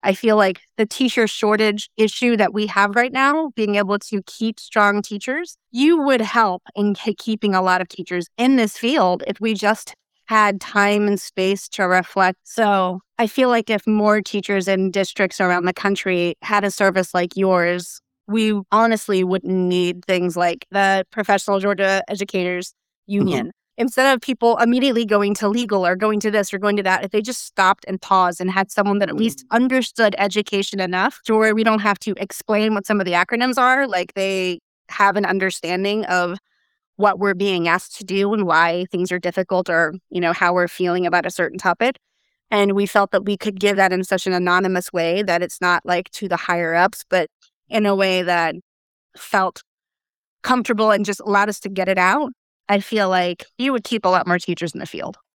I feel like the teacher shortage issue that we have right now, being able to keep strong teachers, you would help in keeping a lot of teachers in this field if we just had time and space to reflect. So I feel like if more teachers in districts around the country had a service like yours, we honestly wouldn't need things like the Professional Georgia Educators Mhm. Union. Instead of people immediately going to legal or going to this or going to that, if they just stopped and paused and had someone that at least understood education enough to where we don't have to explain what some of the acronyms are, like they have an understanding of what we're being asked to do and why things are difficult or, how we're feeling about a certain topic. And we felt that we could give that in such an anonymous way that it's not like to the higher ups, but in a way that felt comfortable and just allowed us to get it out. I feel like you would keep a lot more teachers in the field.